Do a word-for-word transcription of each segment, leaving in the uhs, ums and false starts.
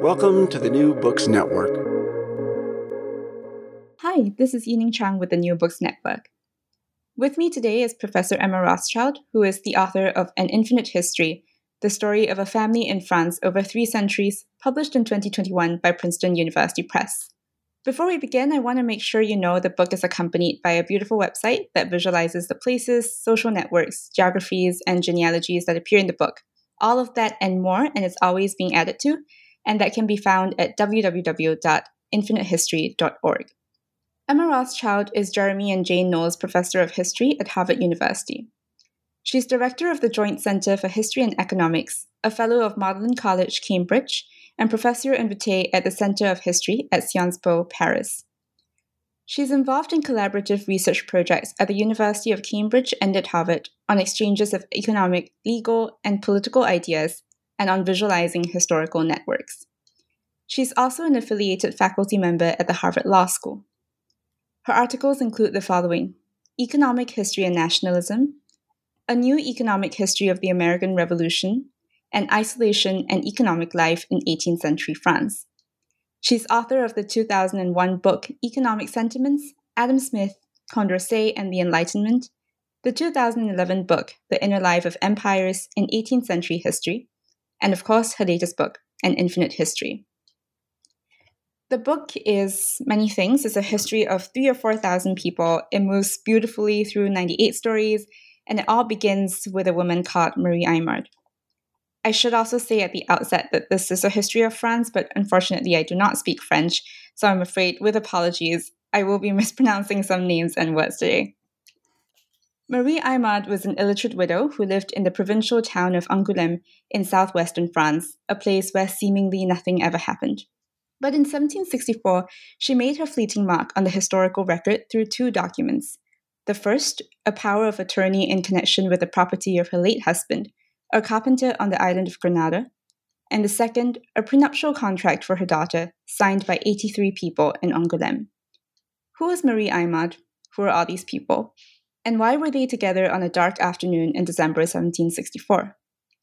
Welcome to the New Books Network. Hi, this is Yining Chang with the New Books Network. With me today is Professor Emma Rothschild, who is the author of An Infinite History, the story of a family in France over three centuries, published in twenty twenty-one by Princeton University Press. Before we begin, I want to make sure you know the book is accompanied by a beautiful website that visualizes the places, social networks, geographies, and genealogies that appear in the book. All of that and more, and it's always being added to, and that can be found at w w w dot infinite history dot org. Emma Rothschild is Jeremy and Jane Knowles Professor of History at Harvard University. She's Director of the Joint Center for History and Economics, a Fellow of Magdalen College, Cambridge, and Professor Invité at the Center of History at Sciences Po, Paris. She's involved in collaborative research projects at the University of Cambridge and at Harvard on exchanges of economic, legal, and political ideas, and on visualizing historical networks. She's also an affiliated faculty member at the Harvard Law School. Her articles include the following: Economic History and Nationalism, A New Economic History of the American Revolution, and Isolation and Economic Life in eighteenth century France. She's author of the two thousand one book Economic Sentiments, Adam Smith, Condorcet and the Enlightenment, the two thousand eleven book The Inner Life of Empires in eighteenth century History, and of course her latest book, An Infinite History. The book is many things. It's a history of three or four thousand people. It moves beautifully through ninety-eight stories, and it all begins with a woman called Marie Aymard. I should also say at the outset that this is a history of France, but unfortunately I do not speak French, so I'm afraid, with apologies, I will be mispronouncing some names and words today. Marie Aymard was an illiterate widow who lived in the provincial town of Angoulême in southwestern France, a place where seemingly nothing ever happened. But in seventeen sixty-four, she made her fleeting mark on the historical record through two documents. The first, a power of attorney in connection with the property of her late husband, a carpenter on the island of Grenada, and the second, a prenuptial contract for her daughter, signed by eighty-three people in Angoulême. Who was Marie Aymard? Who are all these people? And why were they together on a dark afternoon in December seventeen sixty-four?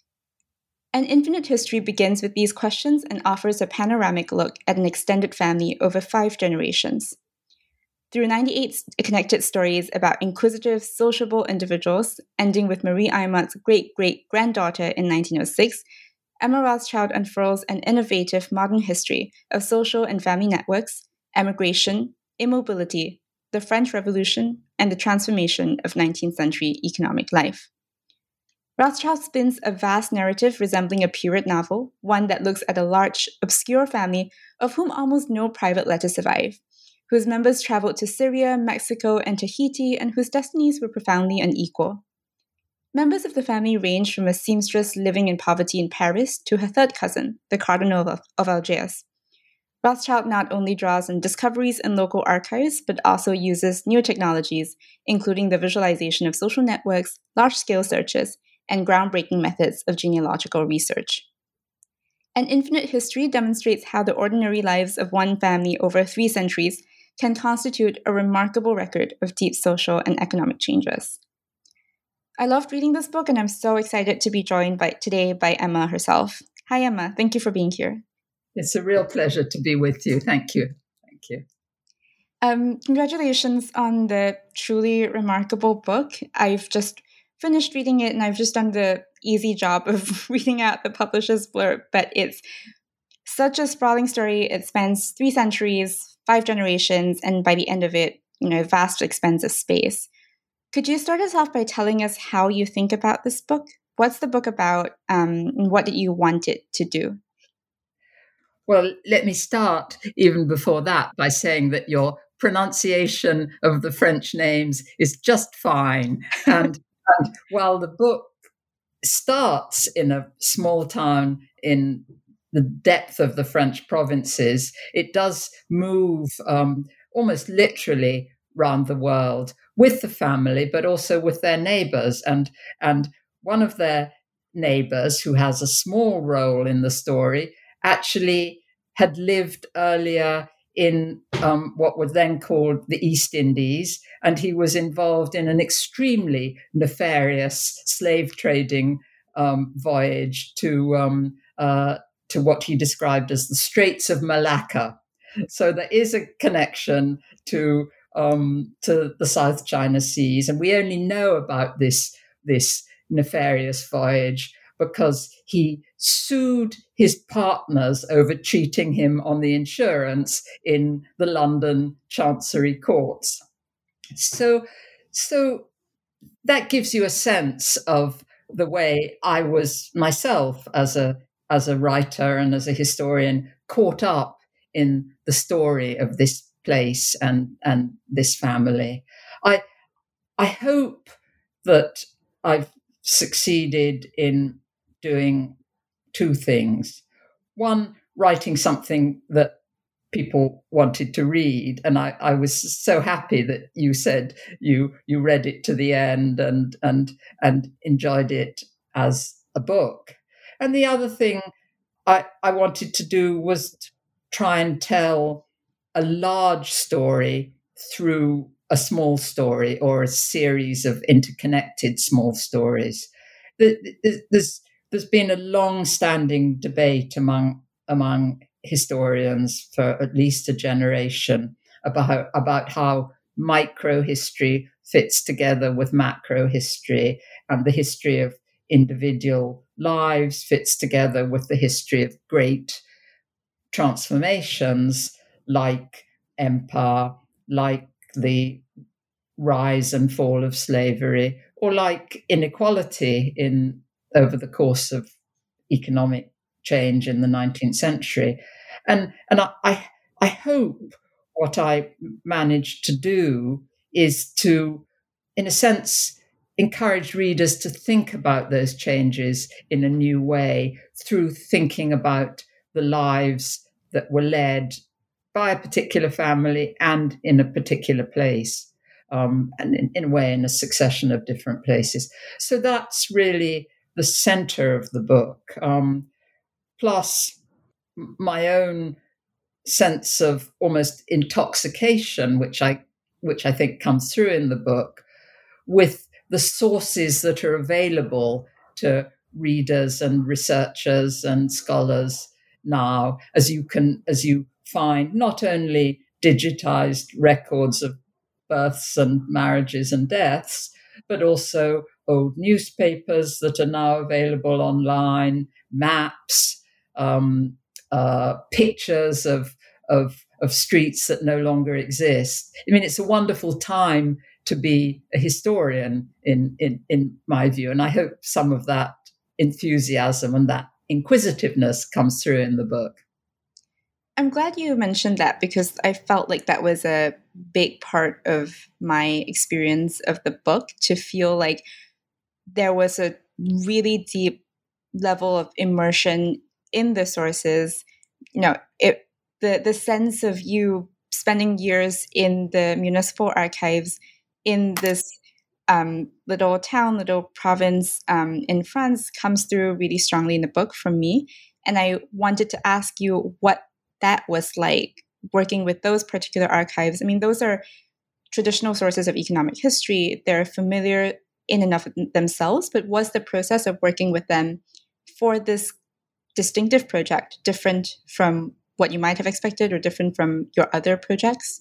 An Infinite History begins with these questions and offers a panoramic look at an extended family over five generations. Through ninety-eight connected stories about inquisitive, sociable individuals, ending with Marie Aymard's great-great-granddaughter in nineteen oh six, Emma Rothschild unfurls an innovative modern history of social and family networks, emigration, immobility, the French Revolution, and the transformation of nineteenth century economic life. Rothschild spins a vast narrative resembling a period novel, one that looks at a large, obscure family of whom almost no private letters survive, whose members traveled to Syria, Mexico, and Tahiti, and whose destinies were profoundly unequal. Members of the family range from a seamstress living in poverty in Paris to her third cousin, the Cardinal of, of Algiers. Rothschild not only draws on discoveries in local archives, but also uses new technologies, including the visualization of social networks, large-scale searches, and groundbreaking methods of genealogical research. An Infinite History demonstrates how the ordinary lives of one family over three centuries can constitute a remarkable record of deep social and economic changes. I loved reading this book, and I'm so excited to be joined by, today by Emma herself. Hi, Emma. Thank you for being here. It's a real pleasure to be with you. Thank you. Thank you. Um, congratulations on the truly remarkable book. I've just finished reading it, and I've just done the easy job of reading out the publisher's blurb, but it's such a sprawling story. It spans three centuries, five generations, and by the end of it, you know, vast expanse of space. Could you start us off by telling us how you think about this book? What's the book about, um, and what did you want it to do? Well, let me start even before that by saying that your pronunciation of the French names is just fine. And And while the book starts in a small town in the depth of the French provinces, it does move um, almost literally round the world with the family, but also with their neighbors. And, and one of their neighbors, who has a small role in the story, actually had lived earlier in um, what was then called the East Indies, and he was involved in an extremely nefarious slave trading um, voyage to um, uh, to what he described as the Straits of Malacca. So there is a connection to um, to the South China Seas, and we only know about this this nefarious voyage because he sued his partners over cheating him on the insurance in the London Chancery Courts. So, so that gives you a sense of the way I was myself as a as a writer and as a historian caught up in the story of this place and and this family. I I hope that I've succeeded in doing two things. One, writing something that people wanted to read. And I, I was so happy that you said you you read it to the end and and and enjoyed it as a book. And the other thing I, I wanted to do was try and tell a large story through a small story or a series of interconnected small stories. There's there's been a long-standing debate among among historians for at least a generation about about how microhistory fits together with macro history, and the history of individual lives fits together with the history of great transformations like empire, like the rise and fall of slavery, or like inequality in over the course of economic change in the nineteenth century. And and I I hope what I managed to do is to, in a sense, encourage readers to think about those changes in a new way through thinking about the lives that were led by a particular family and in a particular place, um, and in, in a way in a succession of different places. So that's really the center of the book, um, plus my own sense of almost intoxication, which I which I think comes through in the book, with the sources that are available to readers and researchers and scholars now, as you can as you find not only digitized records of births and marriages and deaths, but also old newspapers that are now available online, maps, um, uh, pictures of, of of streets that no longer exist. I mean, it's a wonderful time to be a historian, in, in, in my view, and I hope some of that enthusiasm and that inquisitiveness comes through in the book. I'm glad you mentioned that, because I felt like that was a big part of my experience of the book, to feel like there was a really deep level of immersion in the sources. You know, it the the sense of you spending years in the municipal archives in this um, little town, little province um, in France comes through really strongly in the book for me. And I wanted to ask you what that was like, working with those particular archives. I mean, those are traditional sources of economic history. They're familiar in and of themselves, but was the process of working with them for this distinctive project different from what you might have expected, or different from your other projects?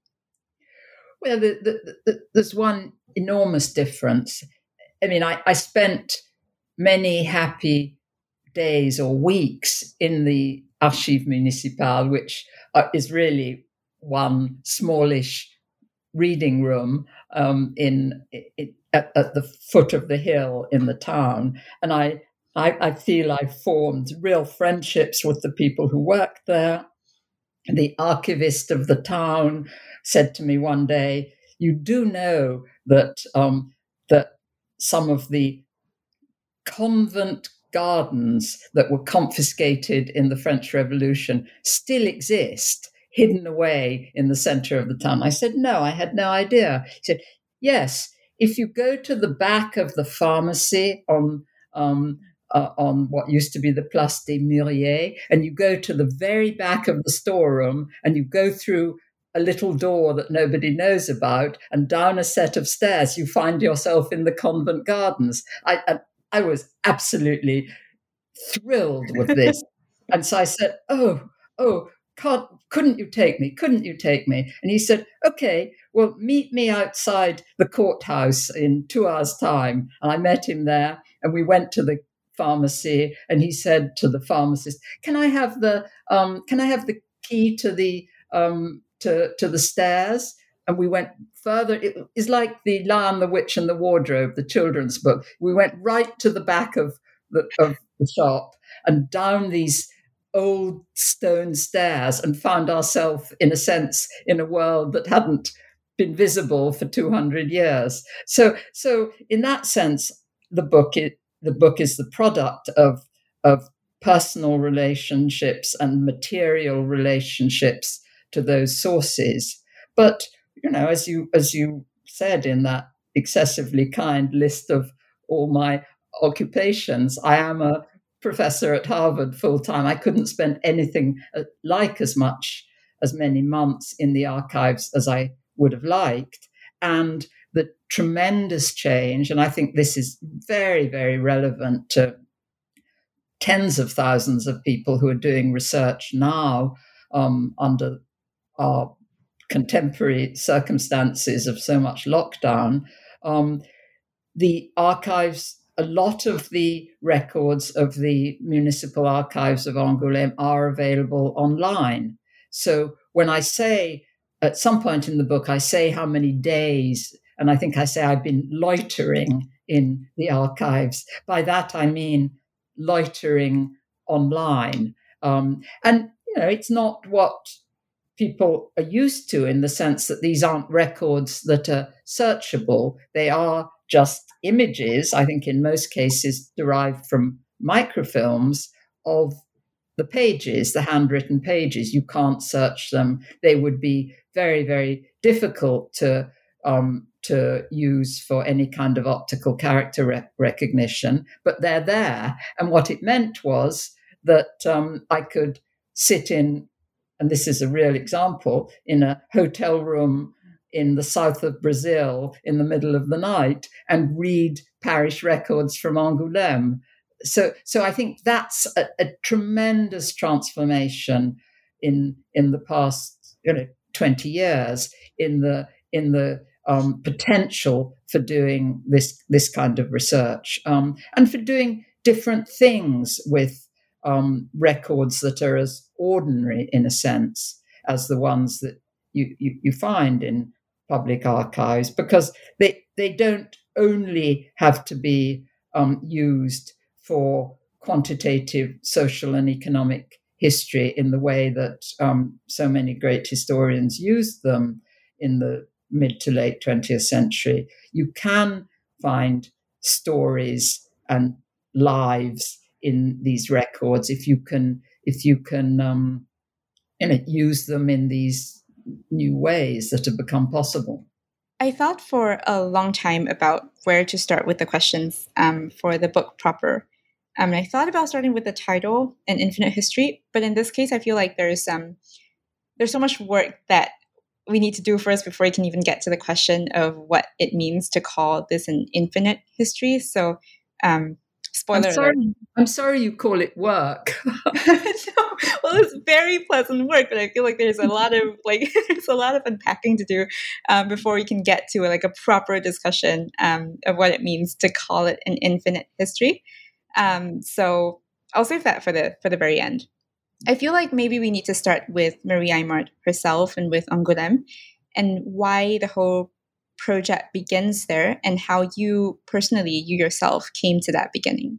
Well, the, the, the, there's one enormous difference. I mean, I, I spent many happy days or weeks in the Archives Municipales, which uh, is really one smallish reading room um, in, in at, at the foot of the hill in the town, and I, I I feel I formed real friendships with the people who worked there. The archivist of the town said to me one day, "You do know that um, that some of the convent gardens that were confiscated in the French Revolution still exist, hidden away in the center of the town?" I said, "No, I had no idea." He said, "Yes, if you go to the back of the pharmacy on um, uh, on what used to be the Place des Mûriers, and you go to the very back of the storeroom, and you go through a little door that nobody knows about, and down a set of stairs, you find yourself in the convent gardens." I, I, I was absolutely thrilled with this. And so I said, oh, oh, can't, couldn't you take me? Couldn't you take me? And he said, okay, well, meet me outside the courthouse in two hours' time. And I met him there, and we went to the pharmacy, and he said to the pharmacist, can I have the um, can I have the key to the um, to to the stairs? And we went further. It is like the Lion, the Witch, and the Wardrobe, the children's book. We went right to the back of the of the shop and down these old stone stairs, and found ourselves, in a sense, in a world that hadn't been visible for two hundred years. So, so in that sense, the book it, the book is the product of of personal relationships and material relationships to those sources. But you know, as you as you said in that excessively kind list of all my occupations, I am a professor at Harvard full time. I couldn't spend anything like as much as many months in the archives as I would have liked. And the tremendous change, and I think this is very, very relevant to tens of thousands of people who are doing research now um, under our contemporary circumstances of so much lockdown. Um, the archives, a lot of the records of the municipal archives of Angoulême are available online. So when I say, at some point in the book, I say how many days, and I think I say I've been loitering in the archives. By that, I mean loitering online. Um, and, you know, it's not what people are used to, in the sense that these aren't records that are searchable. They are just images, I think in most cases derived from microfilms of the pages, the handwritten pages. You can't search them. They would be very, very difficult to um, to use for any kind of optical character re- recognition, but they're there. And what it meant was that um, I could sit in, and this is a real example, in a hotel room in the south of Brazil in the middle of the night and read parish records from Angoulême. So, so I think that's a, a tremendous transformation in in the past, you know, twenty years in the in the um, potential for doing this this kind of research um, and for doing different things with um, records that are as ordinary, in a sense, as the ones that you, you, you find in public archives, because they they don't only have to be um, used for quantitative social and economic history in the way that um, so many great historians used them in the mid to late twentieth century. You can find stories and lives in these records if you can if you can um, you know, use them in these new ways that have become possible. I thought for a long time about where to start with the questions um, for the book proper. Um, and I thought about starting with the title, An Infinite History, but in this case, I feel like there's um, there's so much work that we need to do first before we can even get to the question of what it means to call this an infinite history. So, um, spoiler I'm sorry, alert. I'm sorry you call it work. No, well, it's very pleasant work, but I feel like there's a lot of like there's a lot of unpacking to do um, before we can get to like a proper discussion um, of what it means to call it an infinite history. Um, so I'll save that for the for the very end. I feel like maybe we need to start with Marie Aimard herself and with Angoulême, and why the whole project begins there, and how you personally, you yourself, came to that beginning.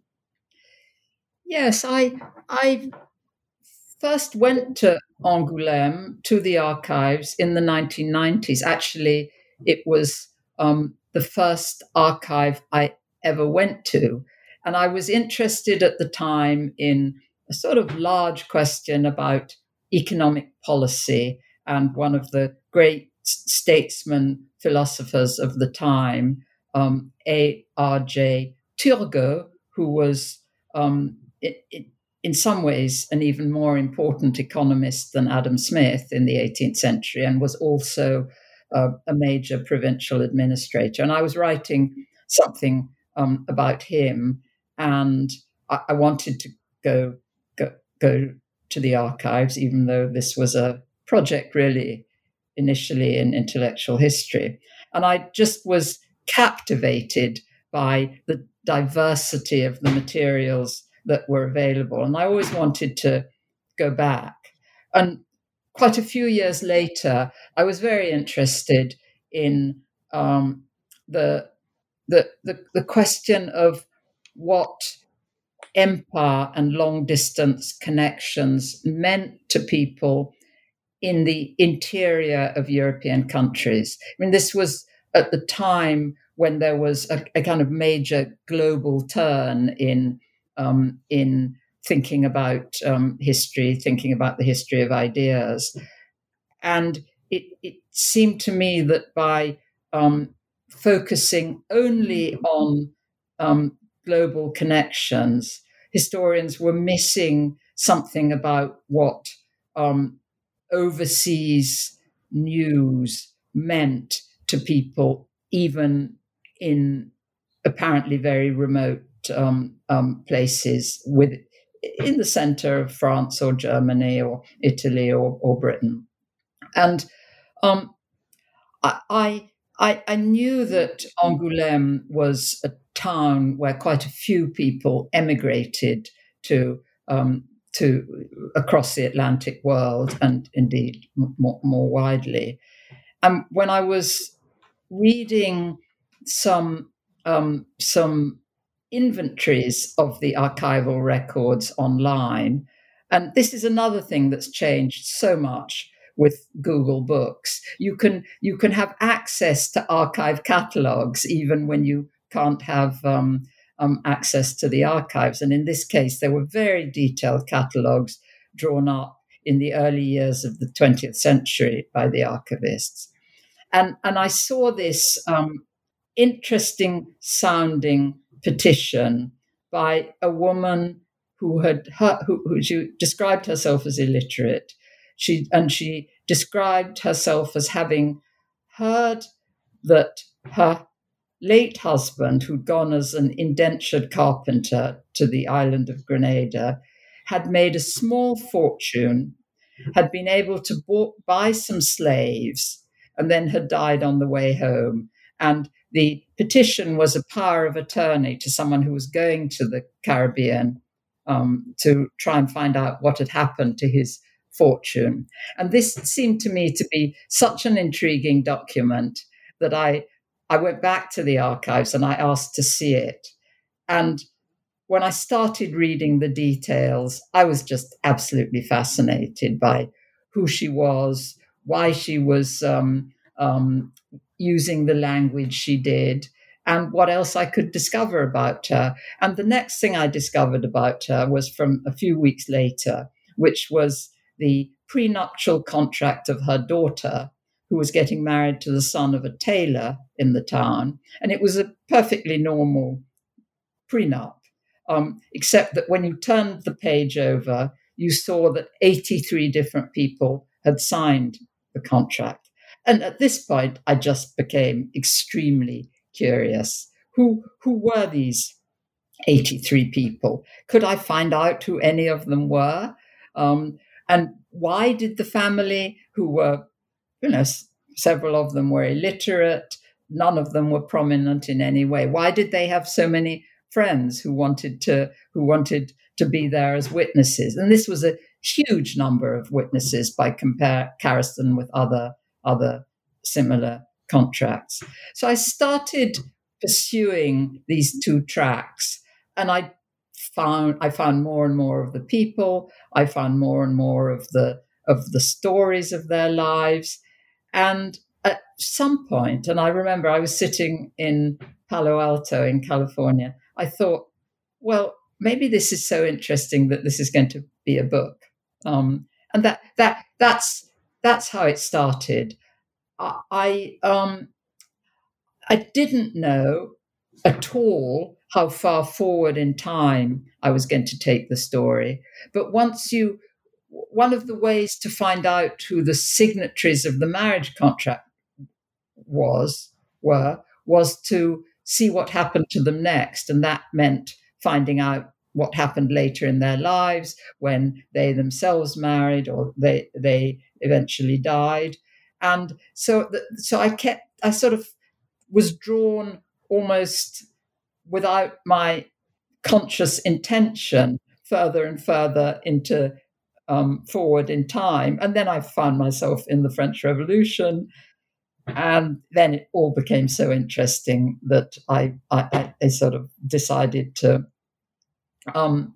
Yes, I I first went to Angoulême, to the archives, in the nineteen nineties. Actually, it was um, the first archive I ever went to. And I was interested at the time in a sort of large question about economic policy. And one of the great statesmen, philosophers of the time, um, A R J Turgot, who was um, it, it, in some ways an even more important economist than Adam Smith in the eighteenth century, and was also uh, a major provincial administrator. And I was writing something um, about him, and I, I wanted to go, go go to the archives, even though this was a project really initially in intellectual history. And I just was captivated by the diversity of the materials that were available. And I always wanted to go back. And quite a few years later, I was very interested in um, the, the, the, the question of what empire and long distance connections meant to people in the interior of European countries. I mean, this was at the time when there was a, a kind of major global turn in um, in thinking about um, history, thinking about the history of ideas. And it, it seemed to me that by um, focusing only on um, global connections, historians were missing something about what um, overseas news meant to people, even in apparently very remote um, um, places with in the center of France or Germany or Italy or, or Britain. And um, I, I, I knew that Angoulême was a town where quite a few people emigrated to um, to across the Atlantic world and indeed more, more widely. And when I was reading some um, some inventories of the archival records online, and this is another thing that's changed so much with Google Books. You can you can have access to archive catalogs even when you can't have um, um, access to the archives. And in this case, there were very detailed catalogs drawn up in the early years of the twentieth century by the archivists. And, and I saw this um, interesting sounding petition by a woman who had her, who, who she described herself as illiterate. She and she described herself as having heard that her late husband, who'd gone as an indentured carpenter to the island of Grenada, had made a small fortune, had been able to bought, buy some slaves, and then had died on the way home. And the petition was a power of attorney to someone who was going to the Caribbean um, to try and find out what had happened to his fortune. And this seemed to me to be such an intriguing document that I, I went back to the archives and I asked to see it. And when I started reading the details, I was just absolutely fascinated by who she was, why she was um, um, using the language she did, and what else I could discover about her. And the next thing I discovered about her was from a few weeks later, which was the prenuptial contract of her daughter, who was getting married to the son of a tailor in the town. And it was a perfectly normal prenup, um, except that when you turned the page over, you saw that eighty-three different people had signed the contract. And at this point, I just became extremely curious. Who, who were these eighty-three people? Could I find out who any of them were? Um, and why did the family, who were, you know, s- several of them were illiterate, none of them were prominent in any way, why did they have so many friends who wanted to who wanted to be there as witnesses? And this was a huge number of witnesses by compare, comparison with other other similar contracts. So I started pursuing these two tracks, and I found I found more and more of the people. I found more and more of the of the stories of their lives. And at some point, and I remember I was sitting in Palo Alto in California, I thought, well, maybe this is so interesting that this is going to be a book. Um, and that that that's that's how it started. I I, um, I didn't know at all how far forward in time I was going to take the story. But once you, one of the ways to find out who the signatories of the marriage contract was, were, was to see what happened to them next. And that meant finding out what happened later in their lives when they themselves married or they they eventually died. And so so I kept I sort of was drawn almost without my conscious intention further and further into um, forward in time. And then I found myself in the French Revolution. And then it all became so interesting that I, I, I sort of decided to um,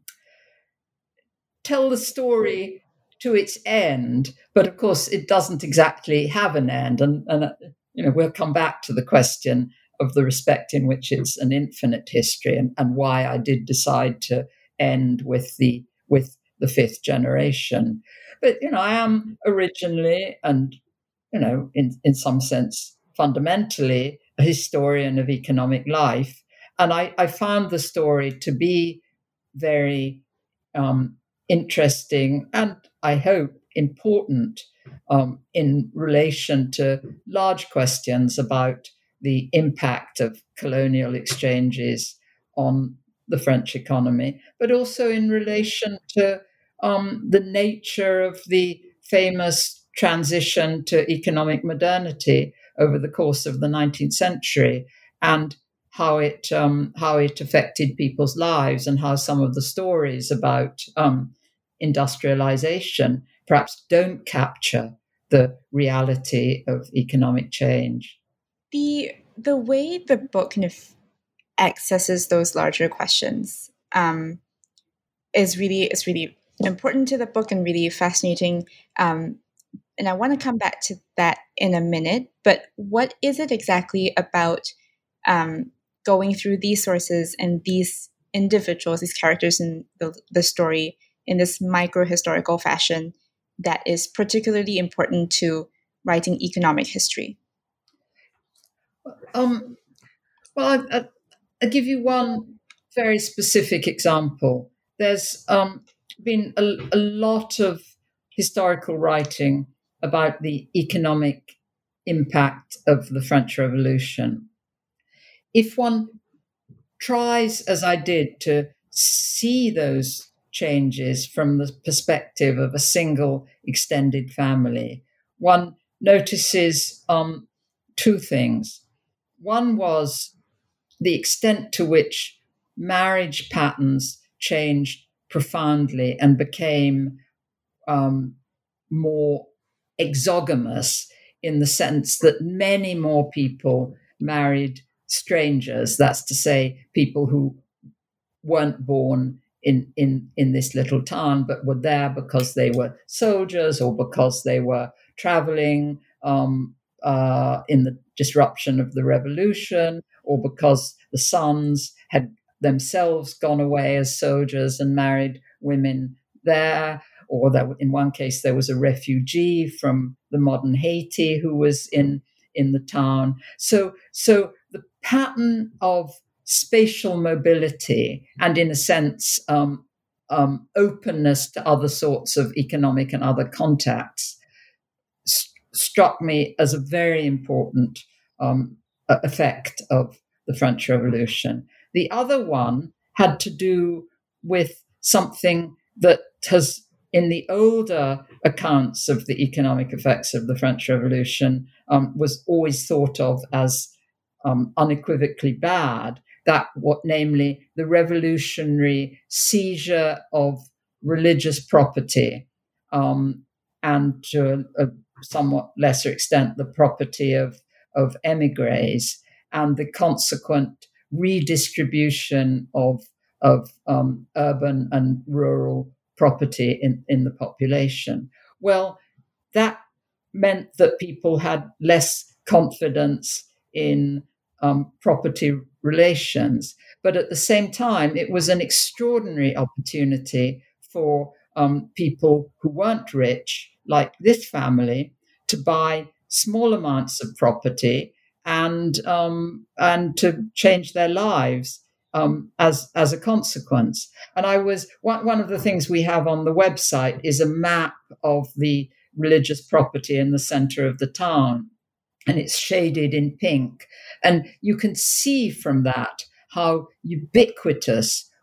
tell the story to its end. But of course, it doesn't exactly have an end. And, and uh, you know, we'll come back to the question of the respect in which it's an infinite history, and, and why I did decide to end with the with the fifth generation. But you know, I am originally, and you know, in, in some sense, fundamentally, a historian of economic life. And I, I found the story to be very um, interesting and, I hope, important um, in relation to large questions about the impact of colonial exchanges on the French economy, but also in relation to um, the nature of the famous transition to economic modernity over the course of the nineteenth century, and how it um, how it affected people's lives, and how some of the stories about um, industrialization perhaps don't capture the reality of economic change. The the way the book kind of accesses those larger questions um, is really is really important to the book and really fascinating. Um, and I want to come back to that in a minute. But what is it exactly about um, going through these sources and these individuals, these characters in the, the story in this micro-historical fashion that is particularly important to writing economic history? Um, well, I, I, I'll give you one very specific example. There's um, been a, a lot of historical writing about the economic impact of the French Revolution. If one tries, as I did, to see those changes from the perspective of a single extended family, one notices um, two things. One was the extent to which marriage patterns changed profoundly and became um, more exogamous, in the sense that many more people married strangers. That's to say, people who weren't born in, in, in this little town, but were there because they were soldiers or because they were traveling um, uh, in the disruption of the revolution, or because the sons had themselves gone away as soldiers and married women there, or that in one case there was a refugee from the modern Haiti who was in, in the town. So, so the pattern of spatial mobility and, in a sense, um, um, openness to other sorts of economic and other contacts st- struck me as a very important um, effect of the French Revolution. The other one had to do with something that has, in the older accounts of the economic effects of the French Revolution, um, was always thought of as um, unequivocally bad. That what, namely, the revolutionary seizure of religious property, um, and to a, a somewhat lesser extent, the property of, of emigres, and the consequent redistribution of, of um, urban and rural property in, in the population. Well, that meant that people had less confidence in um, property relations. But at the same time, it was an extraordinary opportunity for um, people who weren't rich, like this family, to buy small amounts of property and um, and to change their lives um, as as a consequence. And I was one, one of the things we have on the website is a map of the religious property in the center of the town, and it's shaded in pink. And you can see from that how ubiquitous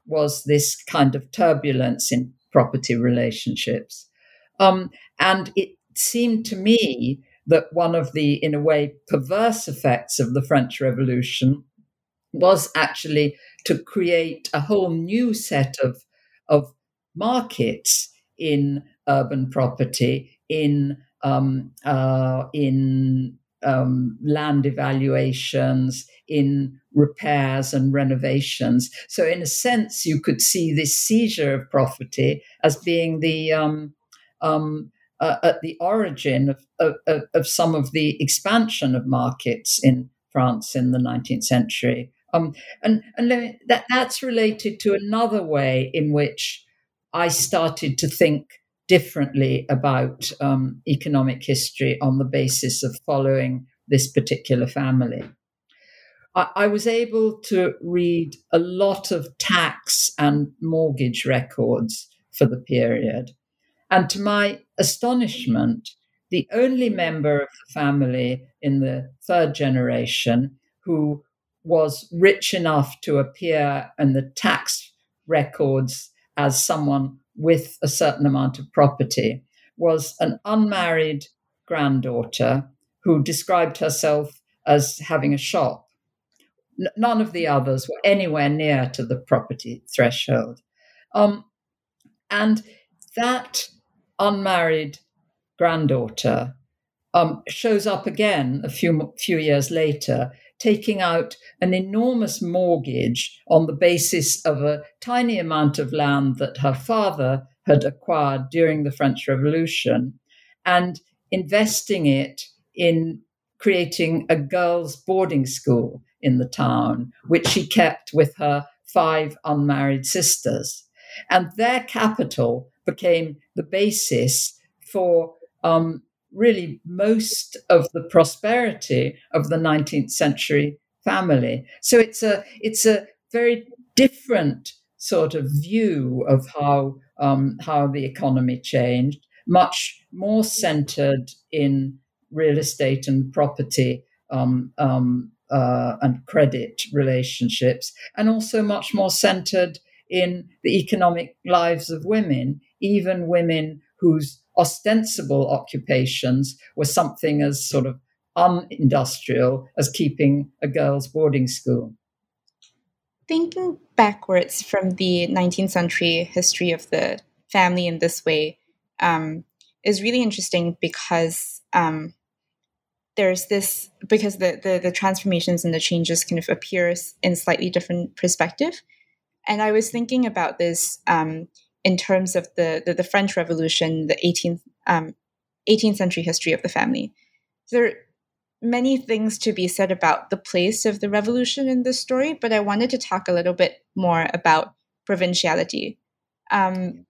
was this kind of turbulence in property relationships. Um, and it seemed to me that one of the, in a way, perverse effects of the French Revolution was actually to create a whole new set of, of markets in urban property, in um, uh, in um, land evaluations, in repairs and renovations. So, in a sense, you could see this seizure of property as being the um, um, uh, at the origin of, of, of some of the expansion of markets in France in the nineteenth century. Um, and and me, that that's related to another way in which I started to think differently about um, economic history on the basis of following this particular family. I, I was able to read a lot of tax and mortgage records for the period. And to my astonishment, the only member of the family in the third generation who was rich enough to appear in the tax records as someone with a certain amount of property was an unmarried granddaughter who described herself as having a shop. N- none of the others were anywhere near to the property threshold. Um, and that unmarried granddaughter um, shows up again a few few years later, taking out an enormous mortgage on the basis of a tiny amount of land that her father had acquired during the French Revolution, and investing it in creating a girls' boarding school in the town, which she kept with her five unmarried sisters. And their capital became the basis for um, really most of the prosperity of the nineteenth century family. So it's a it's a very different sort of view of how um, how the economy changed, much more centered in real estate and property um, um, uh, and credit relationships, and also much more centered in the economic lives of women, even women whose ostensible occupations were something as sort of unindustrial as keeping a girls' boarding school. Thinking backwards from the nineteenth century history of the family in this way um, is really interesting because um, there's this, because the, the the transformations and the changes kind of appears in slightly different perspective. And I was thinking about this um, in terms of the, the, the French Revolution, the eighteenth, um, eighteenth century history of the family. There are many things to be said about the place of the revolution in this story, but I wanted to talk a little bit more about provinciality. Um,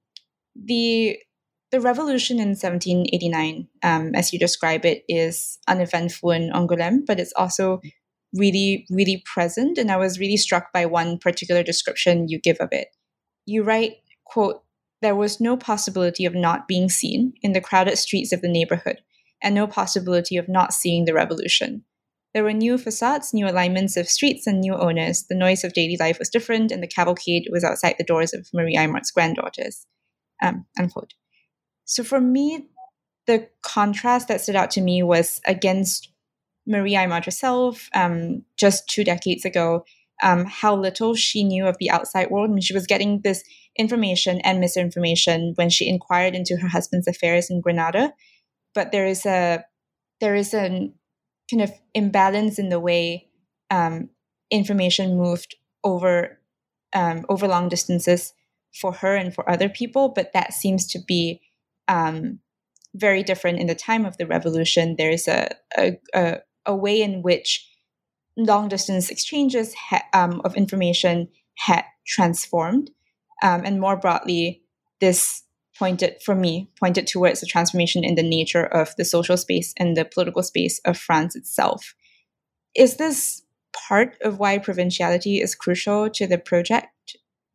the the revolution in seventeen eighty-nine, um, as you describe it, is uneventful in Angoulême, but it's also really, really present. And I was really struck by one particular description you give of it. You write, quote, "There was no possibility of not being seen in the crowded streets of the neighborhood, and no possibility of not seeing the revolution. There were new facades, new alignments of streets, and new owners. The noise of daily life was different, and the cavalcade was outside the doors of Marie Aimart's granddaughters." Um, unquote. So for me, the contrast that stood out to me was against Marie Aimard herself, um, just two decades ago, um, how little she knew of the outside world. I mean, she was getting this information and misinformation when she inquired into her husband's affairs in Grenada. But there is a there is a kind of imbalance in the way um, information moved over um, over long distances for her and for other people. But that seems to be um, very different in the time of the revolution. There's a a, a, a way in which long distance exchanges ha- um, of information had transformed, um, and more broadly, this pointed, for me, pointed towards the transformation in the nature of the social space and the political space of France itself. Is this part of why provinciality is crucial to the project?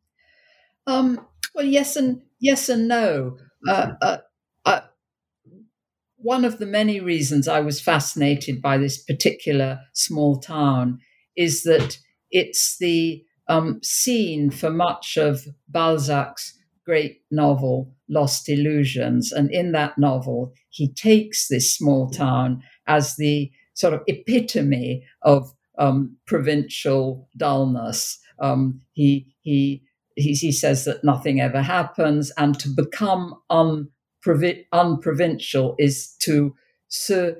Um, well, yes and yes and no. Uh, uh, uh, one of the many reasons I was fascinated by this particular small town is that it's the um, scene for much of Balzac's great novel, Lost Illusions. And in that novel, he takes this small town as the sort of epitome of um, provincial dullness. Um, he, he, he, he says that nothing ever happens, and to become unprovi- unprovincial is to se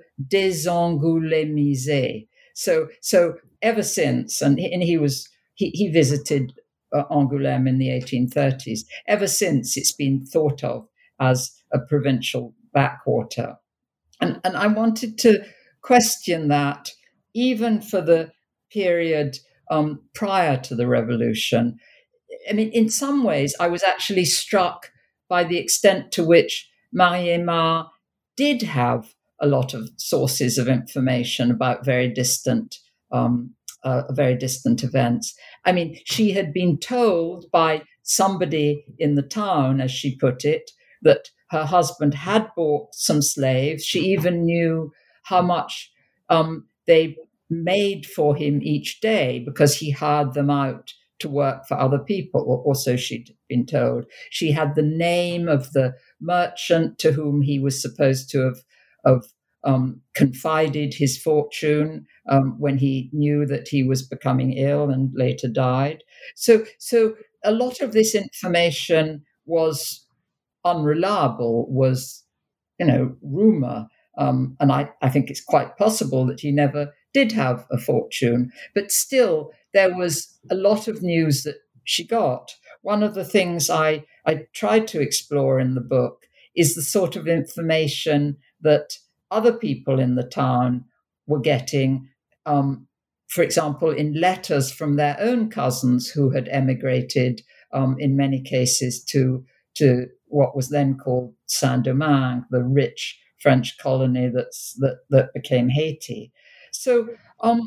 désangoulémiser. So, so ever since, and he, and he was he, he visited uh, Angoulême in the eighteen thirties. Ever since, it's been thought of as a provincial backwater, and and I wanted to question that even for the period um, prior to the revolution. I mean, in some ways, I was actually struck by the extent to which Marie-Aimard did have a lot of sources of information about very distant, um, uh, very distant events. I mean, she had been told by somebody in the town, as she put it, that her husband had bought some slaves. She even knew how much um, they made for him each day because he hired them out to work for other people, or, or so she'd been told. She had the name of the merchant to whom he was supposed to have, have um, confided his fortune um, when he knew that he was becoming ill and later died. So, so a lot of this information was unreliable, was, you know, rumor. Um, and I, I think it's quite possible that he never did have a fortune. But still, there was a lot of news that she got. One of the things I, I tried to explore in the book is the sort of information that other people in the town were getting, um, for example, in letters from their own cousins who had emigrated, um, in many cases, to, to what was then called Saint-Domingue, the rich French colony that's, that, that became Haiti. So um,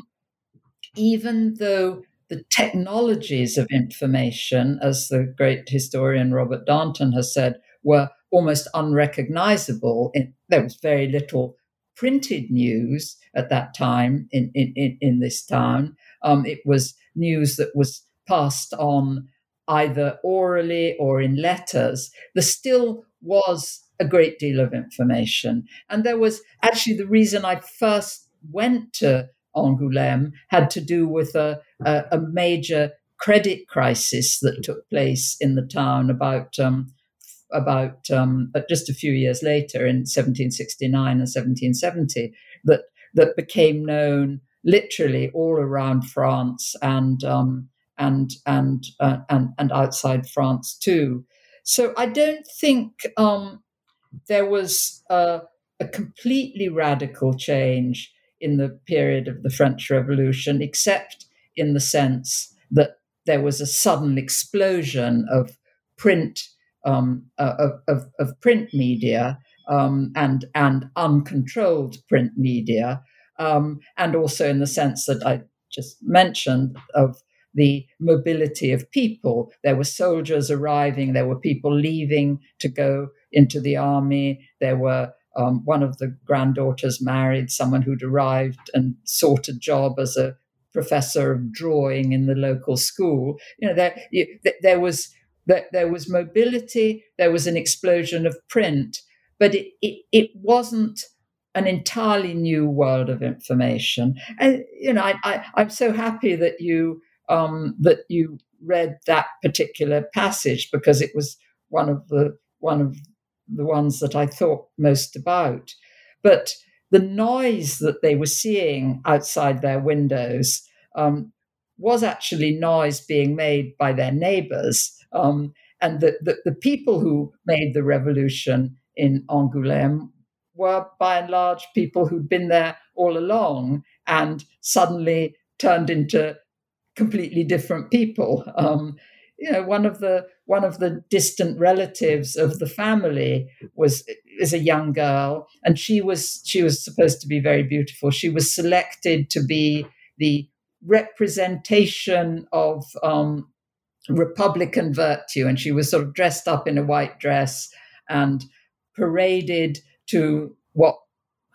even though the technologies of information, as the great historian Robert Darnton has said, were almost unrecognizable, in, there was very little printed news at that time in, in, in this town. Um, it was news that was passed on either orally or in letters. There still was a great deal of information. And there was actually the reason I first went to Angoulême had to do with a, a, a major credit crisis that took place in the town about um, about um, just a few years later in seventeen sixty-nine and seventeen seventy that that became known literally all around France and um, and and, uh, and and outside France too. So I don't think um, there was a, a completely radical change in the period of the French Revolution, except in the sense that there was a sudden explosion of print um, uh, of, of, of print media um, and and uncontrolled print media, um, and also in the sense that I just mentioned of the mobility of people. There were soldiers arriving, there were people leaving to go into the army, there were Um, one of the granddaughters married someone who'd arrived and sought a job as a professor of drawing in the local school. You know, there, you, there was there, there was mobility. There was an explosion of print, but it, it it wasn't an entirely new world of information. And you know, I, I I'm so happy that you um, that you read that particular passage, because it was one of the one of the ones that I thought most about. But the noise that they were seeing outside their windows um, was actually noise being made by their neighbors. Um, and the, the, the people who made the revolution in Angoulême were by and large people who'd been there all along and suddenly turned into completely different people. Um, you know, one of the one of the distant relatives of the family was is a young girl, and she was she was supposed to be very beautiful. She was selected to be the representation of um, Republican virtue, and she was sort of dressed up in a white dress and paraded to what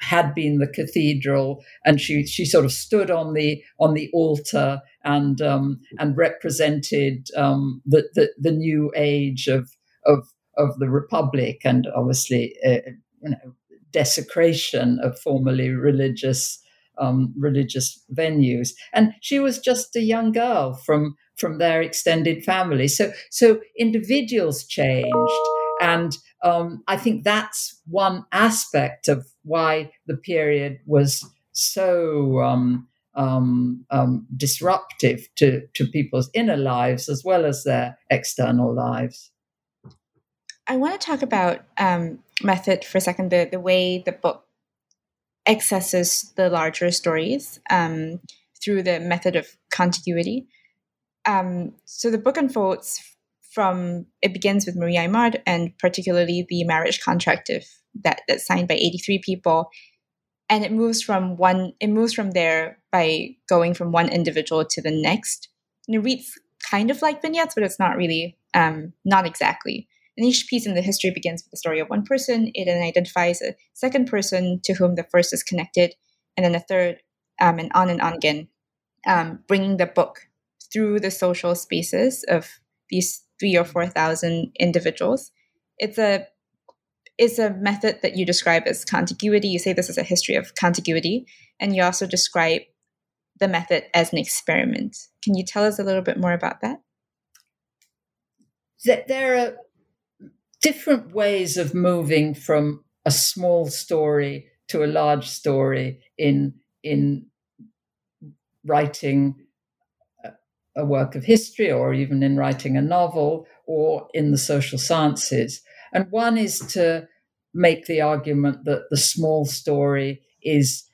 had been the cathedral, and she she sort of stood on the on the altar and um, and represented um, the, the the new age of of of the Republic, and obviously uh, you know desecration of formerly religious um, religious venues. And she was just a young girl from from their extended family. So so individuals changed, and um, I think that's one aspect of why the period was so um, um, um, disruptive to, to people's inner lives as well as their external lives. I want to talk about um, method for a second, the, the way the book accesses the larger stories um, through the method of contiguity. Um, so the book unfolds from, it begins with Marie Aymard, and particularly the marriage contract of, that that's signed by eighty-three people. And it moves from one, it moves from there by going from one individual to the next. And it reads kind of like vignettes, but it's not really, um, not exactly. And each piece in the history begins with the story of one person. It then identifies a second person to whom the first is connected, and then a third, um, and on and on again, um, bringing the book through the social spaces of these three or four thousand individuals. It's a it's a method that you describe as contiguity. You say this is a history of contiguity, and you also describe the method as an experiment. Can you tell us a little bit more about that? There are different ways of moving from a small story to a large story in in writing a work of history, or even in writing a novel, or in the social sciences. And one is to make the argument that the small story is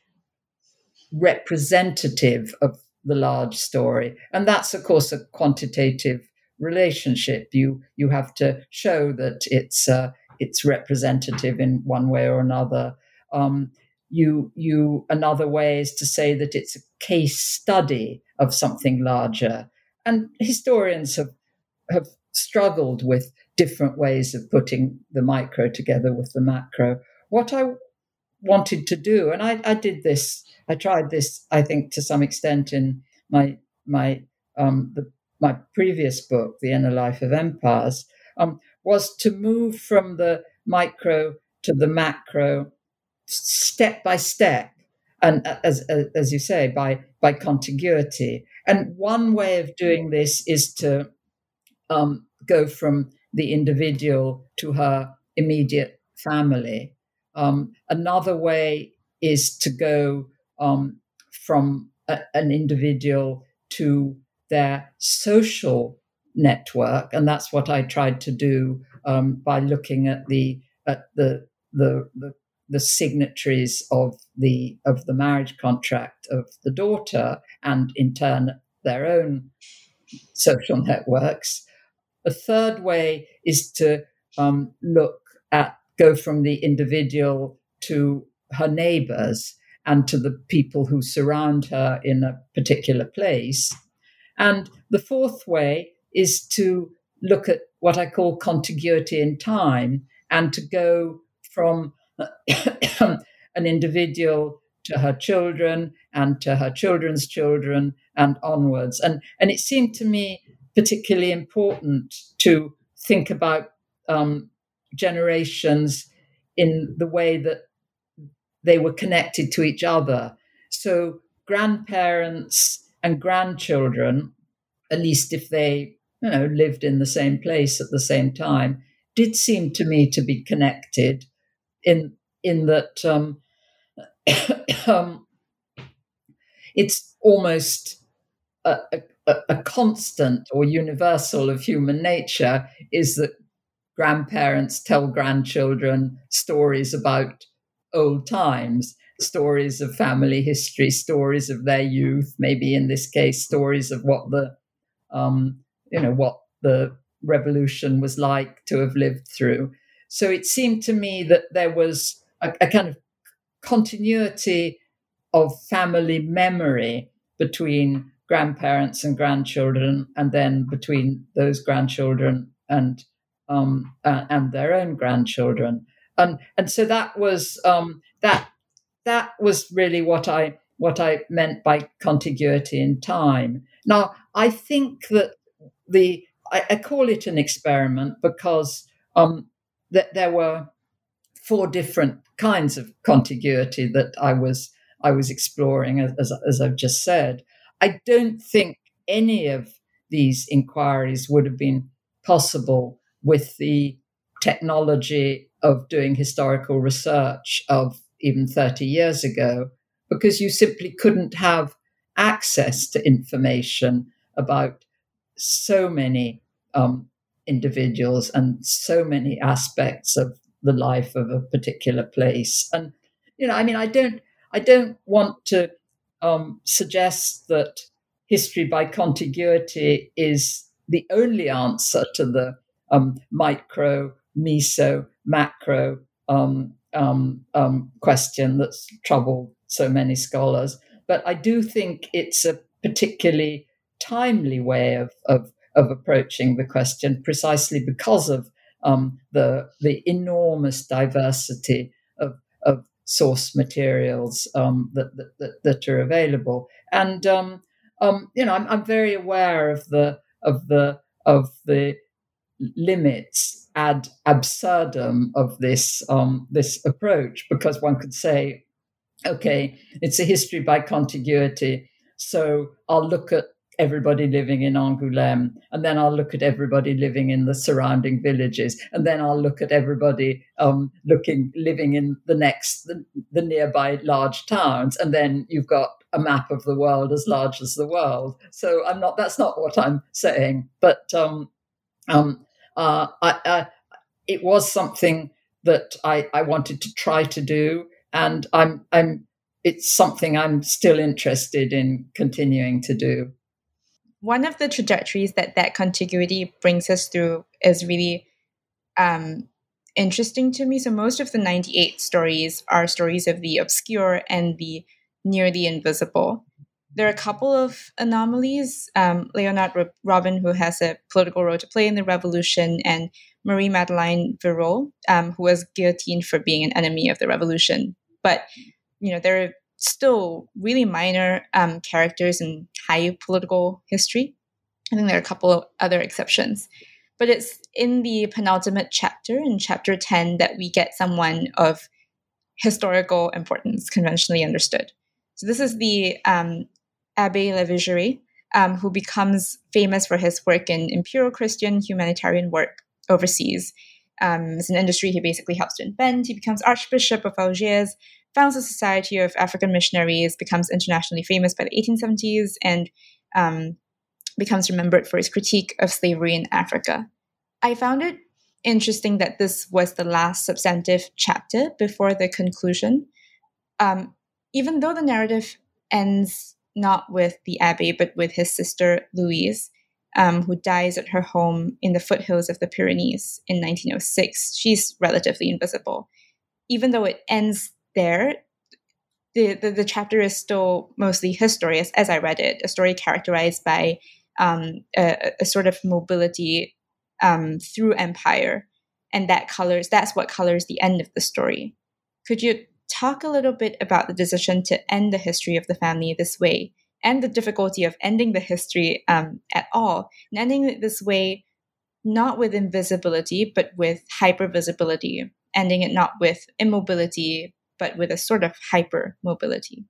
representative of the large story. And that's, of course, a quantitative relationship. You you have to show that it's uh, it's representative in one way or another. Um, you you another way is to say that it's a case study of something larger. And historians have have struggled with different ways of putting the micro together with the macro. What I wanted to do, and I, I did this, I tried this, I think, to some extent in my my um, the, my previous book, The Inner Life of Empires, um, was to move from the micro to the macro step by step, and as as you say, by by contiguity. And one way of doing this is to um, go from the individual to her immediate family. Um, another way is to go um, from a, an individual to their social network, and that's what I tried to do um, by looking at the at the the, the the signatories of the of the marriage contract of the daughter, and in turn their own social networks. A third way is to um, look at go from the individual to her neighbors and to the people who surround her in a particular place. And the fourth way is to look at what I call contiguity in time, and to go from an individual to her children and to her children's children and onwards. And, and it seemed to me particularly important to think about um, generations in the way that they were connected to each other. So grandparents and grandchildren, at least if they, you know, lived in the same place at the same time, did seem to me to be connected in in that um, um, it's almost a, a, a constant or universal of human nature is that grandparents tell grandchildren stories about old times, stories of family history, stories of their youth, maybe in this case, stories of what the, um, you know, what the revolution was like to have lived through. So it seemed to me that there was a, a kind of continuity of family memory between grandparents and grandchildren, and then between those grandchildren and um, uh, and their own grandchildren, and and so that was um, that that was really what I what I meant by contiguity in time. Now, I think that the I, I call it an experiment because um, that there were four different kinds of contiguity that I was I was exploring, as, as I've just said. I don't think any of these inquiries would have been possible with the technology of doing historical research of even thirty years ago, because you simply couldn't have access to information about so many um, individuals and so many aspects of the life of a particular place. And you know, I mean, I don't, I don't want to um, suggest that history by contiguity is the only answer to the um, micro, meso, macro um, um, um, question that's troubled so many scholars. But I do think it's a particularly timely way of, of, of approaching the question, precisely because of um, the the enormous diversity of, of source materials um, that, that that are available. And um, um, you know, I'm, I'm very aware of the of the of the limits ad absurdum of this um, this approach, because one could say, okay, it's a history by contiguity, so I'll look at everybody living in Angoulême, and then I'll look at everybody living in the surrounding villages, and then I'll look at everybody um, looking living in the next, the, the nearby large towns, and then you've got a map of the world as large as the world. So I'm not. That's not what I'm saying. But um, um, uh, I, I, it was something that I, I wanted to try to do, and I'm I'm. It's something I'm still interested in continuing to do. One of the trajectories that that contiguity brings us through is really um, interesting to me. So most of the ninety-eight stories are stories of the obscure and the near the invisible. There are a couple of anomalies. Um, Leonard Robin, who has a political role to play in the revolution, and Marie Madeleine Virot, um, who was guillotined for being an enemy of the revolution. But you know, there are still really minor um, characters in high political history. I think there are a couple of other exceptions. But it's in the penultimate chapter, in chapter ten, that we get someone of historical importance, conventionally understood. So this is the um, Abbé Lavigérie, um, who becomes famous for his work in imperial Christian humanitarian work overseas. Um, it's an industry he basically helps to invent. He becomes Archbishop of Algiers, founds a society of African missionaries, becomes internationally famous by the eighteen seventies, and um, becomes remembered for his critique of slavery in Africa. I found it interesting that this was the last substantive chapter before the conclusion. Um, even though the narrative ends not with the Abbé, but with his sister Louise, um, who dies at her home in the foothills of the Pyrenees in nineteen oh six, she's relatively invisible. Even though it ends there, the, the, the chapter is still mostly his story, as, as I read it, a story characterized by um, a, a sort of mobility um, through empire. And that colors, that's what colors the end of the story. Could you talk a little bit about the decision to end the history of the family this way, and the difficulty of ending the history um, at all, and ending it this way, not with invisibility, but with hypervisibility, ending it not with immobility, but with a sort of hyper mobility?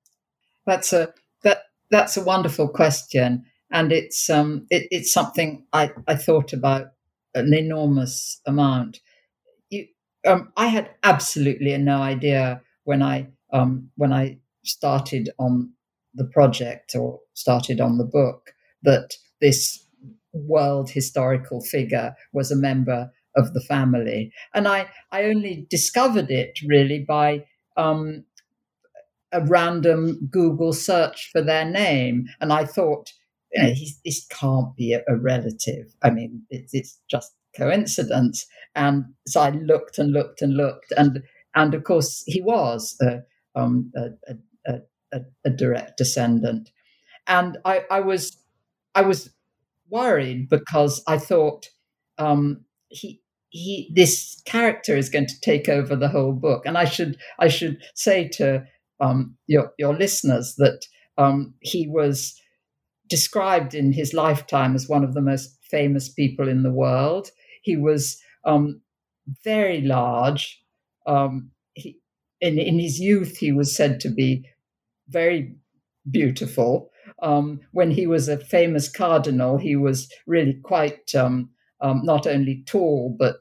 That's a that that's a wonderful question, and it's um it, it's something I, I thought about an enormous amount. You, um, I had absolutely no idea when I um when I started on the project or started on the book that this world historical figure was a member of the family, and I I only discovered it really by um, a random Google search for their name, and I thought, you know, he's, this can't be a, a relative. I mean, it's, it's just coincidence. And so I looked and looked and looked, and and of course he was a, um, a, a, a, a direct descendant. And I, I was I was worried because I thought um, he he this character is going to take over the whole book. And I should I should say to um, your your listeners that um, he was described in his lifetime as one of the most famous people in the world. He was um, very large. Um, he, in in his youth, he was said to be very beautiful. Um, when he was a famous cardinal, he was really quite um, um, not only tall but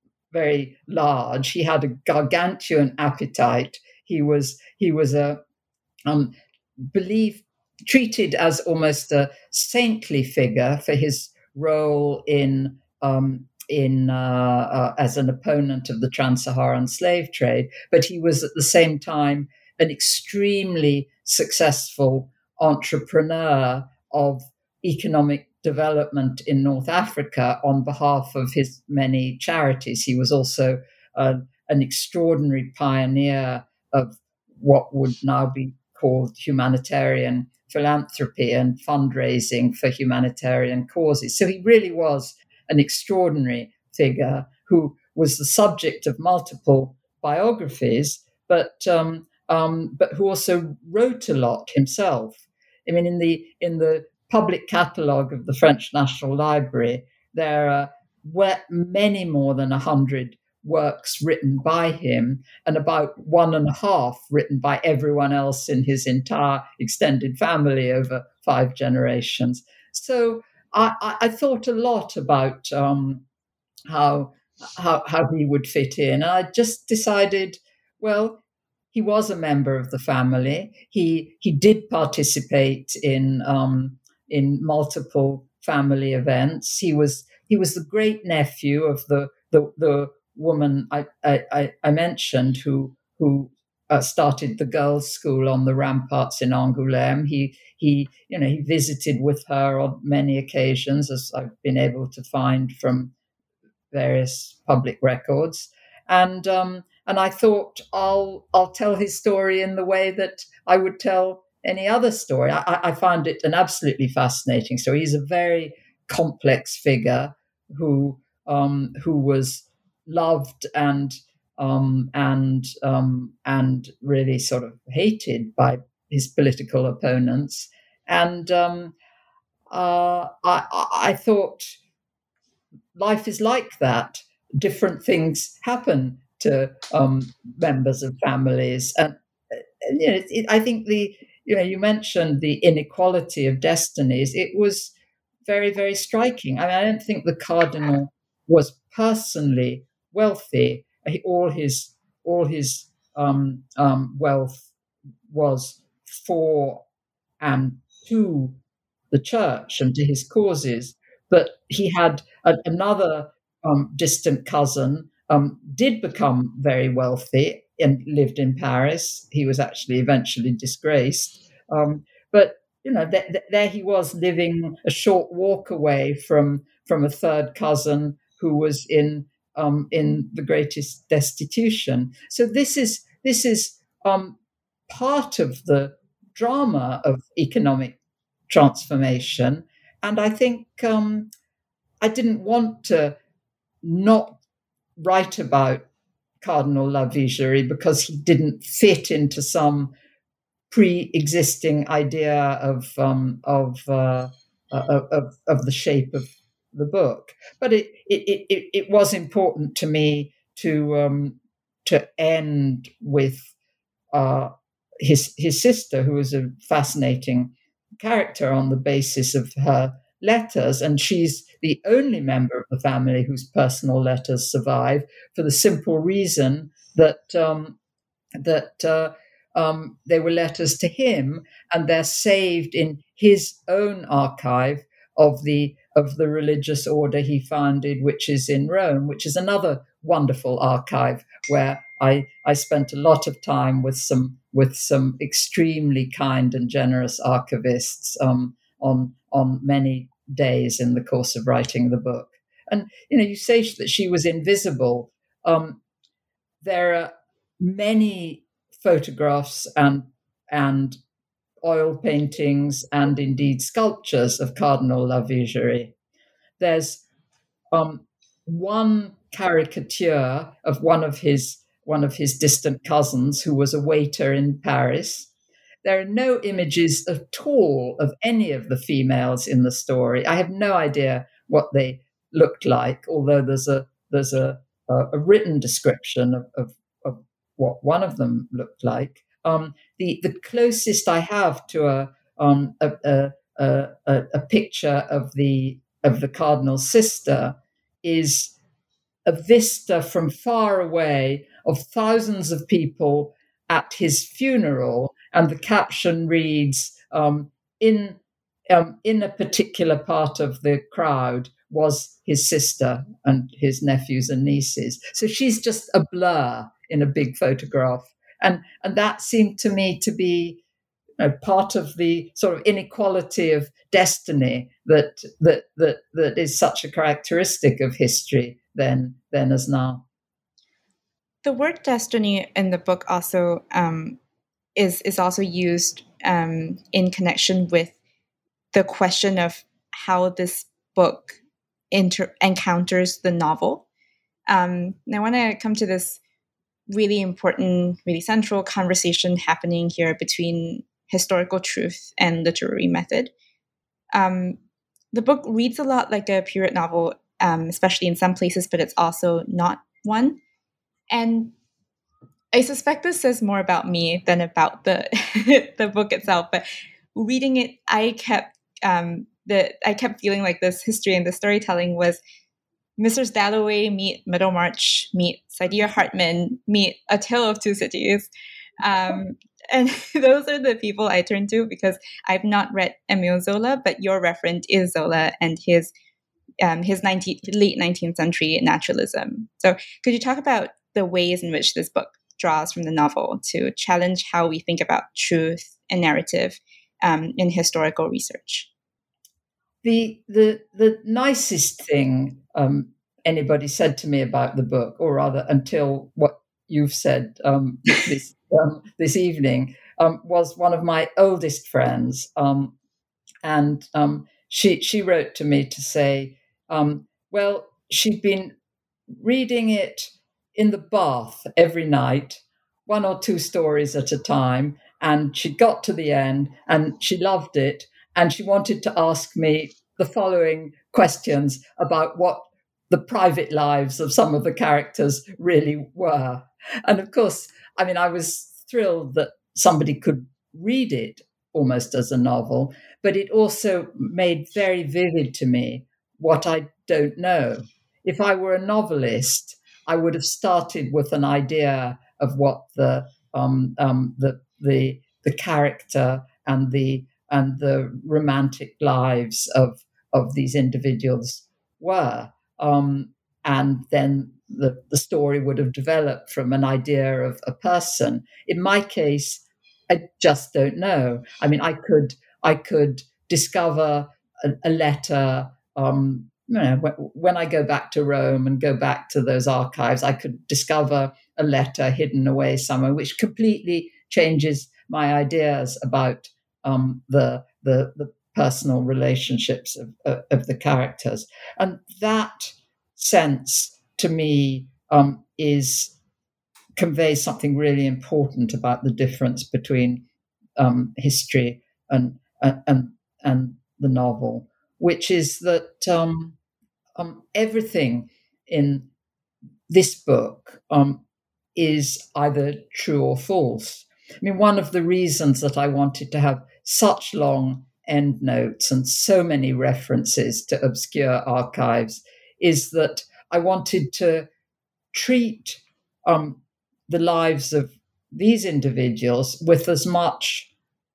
very large. He had a gargantuan appetite. He was he was a um, believed treated as almost a saintly figure for his role in um, in uh, uh, as an opponent of the trans-Saharan slave trade, but he was at the same time an extremely successful entrepreneur of economic development in North Africa on behalf of his many charities. He was also uh, an extraordinary pioneer of what would now be called humanitarian philanthropy and fundraising for humanitarian causes. So he really was an extraordinary figure who was the subject of multiple biographies, but um, um, but who also wrote a lot himself. I mean, in the in the public catalogue of the French National Library, there are many more than a hundred works written by him, and about one and a half written by everyone else in his entire extended family over five generations. So I, I thought a lot about um, how, how how he would fit in. And I just decided, well, he was a member of the family. He he did participate in um, in multiple family events. He was he was the great nephew of the the, the woman I, I, I mentioned who who uh, started the girls' school on the ramparts in Angoulême. He he you know he visited with her on many occasions, as I've been able to find from various public records, and um, and I thought I'll I'll tell his story in the way that I would tell any other story. I, I find it an absolutely fascinating story. He's a very complex figure who um, who was loved and um, and um, and really sort of hated by his political opponents. And um, uh, I, I thought life is like that. Different things happen to um, members of families, and, and you know, it, it, I think the you know you mentioned the inequality of destinies. It was very, very striking. I mean, I don't think the cardinal was personally wealthy. He, all his all his um, um, wealth was for and to the church and to his causes. But he had a, another um, distant cousin, um, did become very wealthy and lived in Paris. He was actually eventually disgraced. Um, but you know, th- th- there he was living a short walk away from from a third cousin who was in um, in the greatest destitution. So this is this is um, part of the drama of economic transformation, and I think um, I didn't want to not write about Cardinal Lavigerie because he didn't fit into some pre-existing idea of um, of, uh, of of the shape of the book. But it it it, it was important to me to um, to end with uh, his his sister, who was a fascinating character on the basis of her letters, and she's the only member of the family whose personal letters survive, for the simple reason that um, that uh, um, they were letters to him, and they're saved in his own archive of the of the religious order he founded, which is in Rome, which is another wonderful archive where I, I spent a lot of time with some with some extremely kind and generous archivists um, on on many days in the course of writing the book. And you know, you say that she was invisible. Um, there are many photographs and and oil paintings and indeed sculptures of Cardinal Lavigerie. There's um, one caricature of one of his one of his distant cousins who was a waiter in Paris. There are no images at all of any of the females in the story. I have no idea what they looked like, although there's a there's a, a, a written description of, of, of what one of them looked like. Um, the the closest I have to a um, a, a, a, a picture of the of the cardinal's sister is a vista from far away of thousands of people at his funeral, and the caption reads, um, in um, in a particular part of the crowd was his sister and his nephews and nieces. So she's just a blur in a big photograph. And, and that seemed to me to be you know, part of the sort of inequality of destiny that, that, that, that is such a characteristic of history then, then as now. The word destiny in the book also um, is is also used um, in connection with the question of how this book inter- encounters the novel. Um, and I want to come to this really important, really central conversation happening here between historical truth and literary method. Um, the book reads a lot like a period novel, um, especially in some places, but it's also not one. And I suspect this says more about me than about the the book itself. But reading it, I kept um, the I kept feeling like this history and the storytelling was Missus Dalloway meet Middlemarch, meet Saidiya Hartman, meet A Tale of Two Cities. Um, and those are the people I turn to because I've not read Émile Zola, but your referent is Zola and his um, his nineteenth, late nineteenth century naturalism. So could you talk about the ways in which this book draws from the novel to challenge how we think about truth and narrative um, in historical research? The the the nicest thing um, anybody said to me about the book, or rather until what you've said um, this um, this evening, um, was one of my oldest friends, um, and um, she she wrote to me to say, um, well, she'd been reading it in the bath every night, one or two stories at a time, and she got to the end and she loved it. And she wanted to ask me the following questions about what the private lives of some of the characters really were. And of course, I mean, I was thrilled that somebody could read it almost as a novel, but it also made very vivid to me what I don't know. If I were a novelist, I would have started with an idea of what the um, um, the the the character and the and the romantic lives of of these individuals were, um, and then the the story would have developed from an idea of a person. In my case, I just don't know. I mean, I could I could discover a, a letter. Um, you know, when I go back to Rome and go back to those archives, I could discover a letter hidden away somewhere, which completely changes my ideas about um, the, the the personal relationships of, of, of the characters. And that sense, to me, um, is conveys something really important about the difference between um, history and, and and the novel, which is that um, um, everything in this book um, is either true or false. I mean, one of the reasons that I wanted to have such long endnotes and so many references to obscure archives is that I wanted to treat um, the lives of these individuals with as much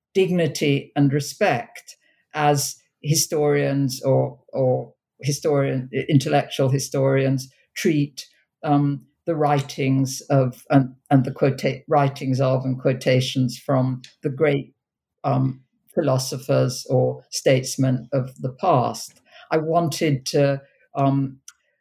dignity and respect as historians or or historian intellectual historians treat um, the writings of and, and the quota- writings of and quotations from the great um, philosophers or statesmen of the past. I wanted to um,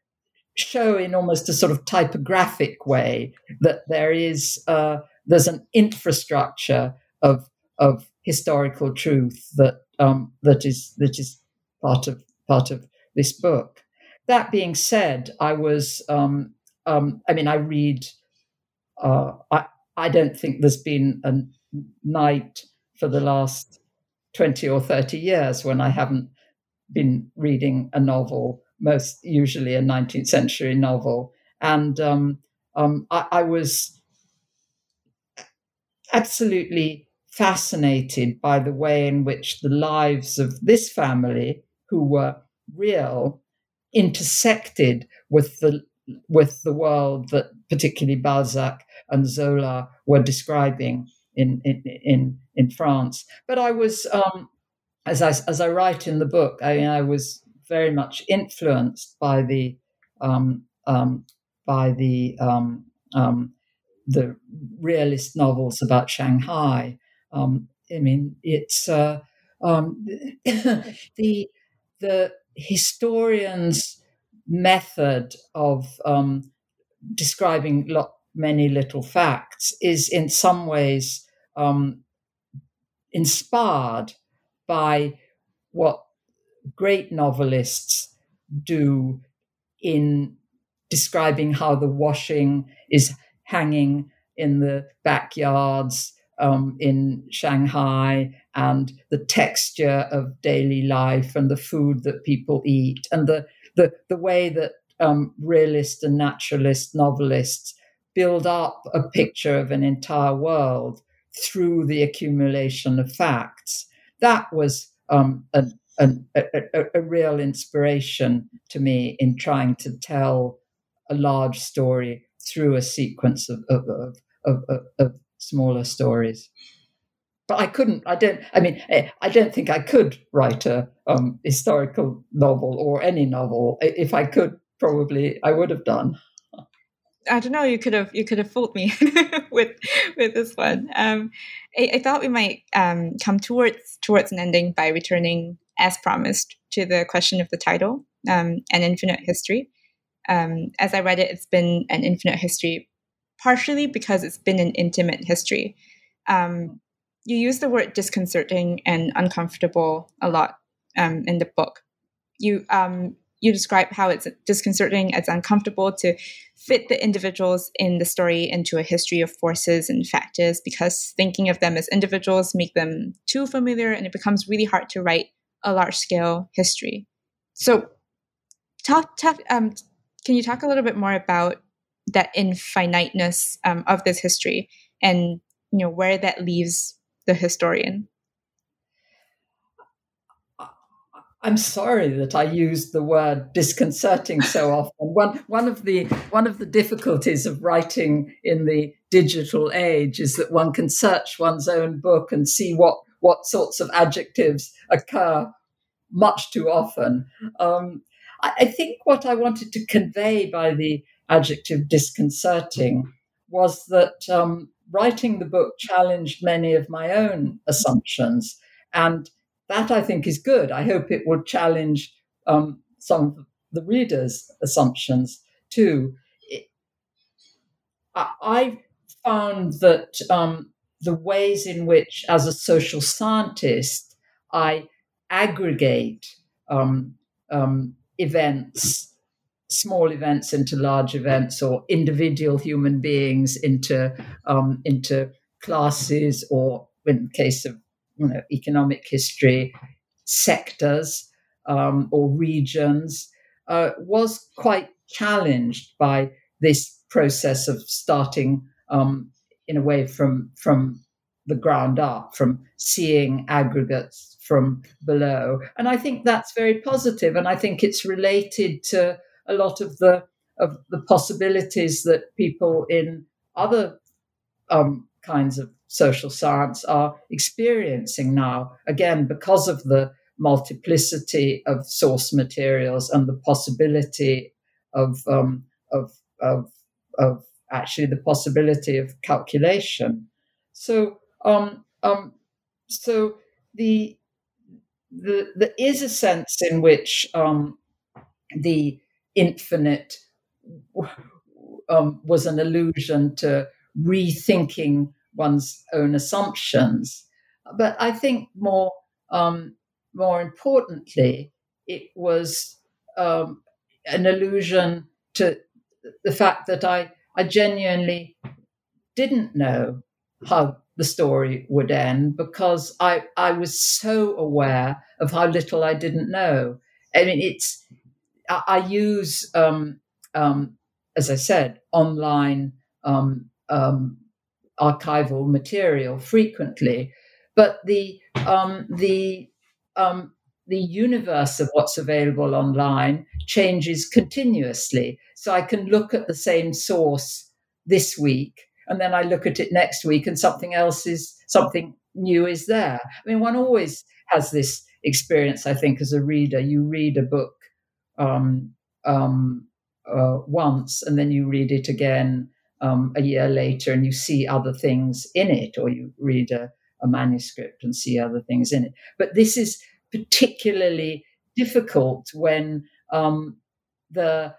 show in almost a sort of typographic way that there is uh, there's an infrastructure of of historical truth that um, that is that is part of part of this book. that being said, I was, um, um, I mean, I read, uh, I, I don't think there's been a night for the last twenty or thirty years when I haven't been reading a novel, most usually a nineteenth century novel. And um, um, I, I was absolutely fascinated by the way in which the lives of this family, who were real, intersected with the with the world that particularly Balzac and Zola were describing in in in, in France. But I was, um, as I as I write in the book, I mean, I was very much influenced by the um, um, by the um, um, the realist novels about Shanghai. Um, I mean, it's uh, um, the the historian's method of um, describing lo- many little facts is in some ways um, inspired by what great novelists do in describing how the washing is hanging in the backyards um, in Shanghai, and the texture of daily life and the food that people eat, and the the, the way that um, realist and naturalist novelists build up a picture of an entire world through the accumulation of facts. That was um, an, an, a, a, a real inspiration to me in trying to tell a large story through a sequence of of, of, of, of, of smaller stories. But I couldn't, I don't, I mean, I don't think I could write a um, historical novel or any novel. If I could, probably I would have done. I don't know. You could have you could have fooled me with with this one. Um, I, I thought we might um, come towards towards an ending by returning, as promised, to the question of the title, um, An Infinite History. Um, as I read it, it's been an infinite history, partially because it's been an intimate history. Um, you use the word disconcerting and uncomfortable a lot um, in the book. You um, you describe how it's disconcerting, it's uncomfortable to fit the individuals in the story into a history of forces and factors, because thinking of them as individuals make them too familiar, and it becomes really hard to write a large-scale history. So, talk, talk um, can you talk a little bit more about that infiniteness um, of this history, and you know where that leaves the historian? I'm sorry that I used the word disconcerting so often. One one of the one of the difficulties of writing in the digital age is that one can search one's own book and see what what sorts of adjectives occur much too often. Um, I, I think what I wanted to convey by the adjective disconcerting was that um, writing the book challenged many of my own assumptions, and that I think is good. I hope it will challenge um, some of the readers' assumptions too. It, I, I found that um, the ways in which, as a social scientist, I aggregate um, um, events, small events into large events, or individual human beings into um, into classes, or in the case of you know economic history, sectors um, or regions, uh, was quite challenged by this process of starting um, in a way from from the ground up, from seeing aggregates from below. And I think that's very positive, and I think it's related to a lot of the of the possibilities that people in other um, kinds of social science are experiencing now, again because of the multiplicity of source materials and the possibility of um, of, of of actually the possibility of calculation. So um, um, so the, the there is a sense in which um, the infinite um, was an allusion to rethinking one's own assumptions. But I think more um, more importantly, it was um, an allusion to the fact that I, I genuinely didn't know how the story would end, because I, I was so aware of how little I didn't know. I mean, it's I, I use, um, um, as I said, online um, um, archival material frequently, but the um, the um, the universe of what's available online changes continuously. So I can look at the same source this week, and then I look at it next week, and something else is something new is there. I mean, one always has this experience, I think, as a reader. You read a book um, um, uh, once, and then you read it again um, a year later, and you see other things in it, or you read a, a manuscript and see other things in it. But this is particularly difficult when um, the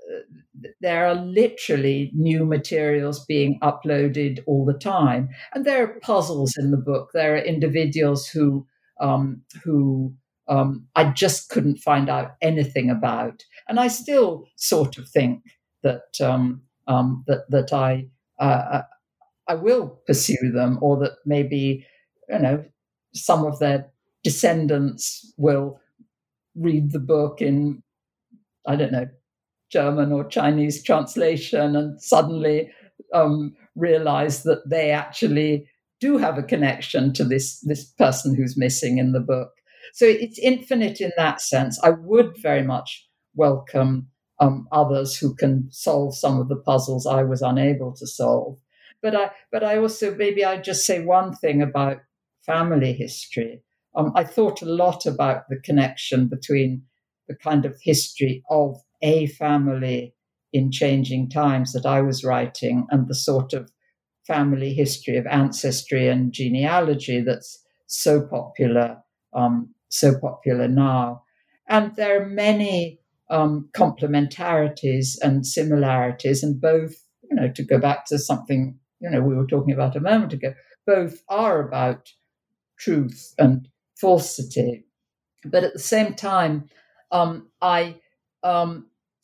there are literally new materials being uploaded all the time, and there are puzzles in the book. There are individuals who um, who um, I just couldn't find out anything about, and I still sort of think that um, um, that that I uh, I will pursue them, or that maybe you know some of their descendants will read the book in, I don't know, German or Chinese translation, and suddenly um, realize that they actually do have a connection to this, this person who's missing in the book. So it's infinite in that sense. I would very much welcome um, others who can solve some of the puzzles I was unable to solve. But I, but I also, maybe I'd just say one thing about family history. Um, I thought a lot about the connection between the kind of history of a family in changing times that I was writing, and the sort of family history of ancestry and genealogy that's so popular, um, so popular now. And there are many um, complementarities and similarities, and both, you know, to go back to something, you know, we were talking about a moment ago, both are about truth and falsity. But at the same time, um, I, um,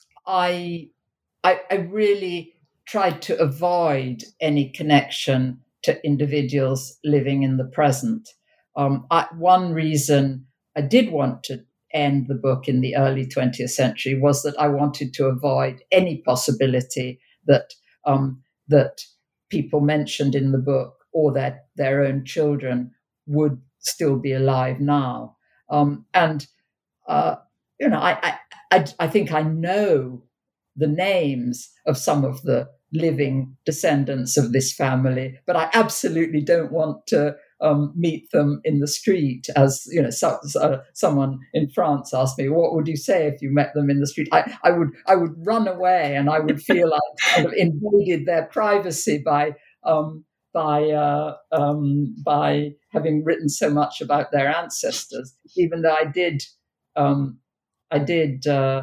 I, I, I really tried to avoid any connection to individuals living in the present. Um, I, one reason I did want to end the book in the early twentieth century was that I wanted to avoid any possibility that um, that people mentioned in the book, or that their own children, would still be alive now. Um, and uh, you know, I, I I think I know the names of some of the living descendants of this family, but I absolutely don't want to um, meet them in the street. As you know, so, so, someone in France asked me, "What would you say if you met them in the street?" I, I would I would run away, and I would feel I kind of invaded their privacy by um, by uh, um, by having written so much about their ancestors. Even though I did um, I did uh,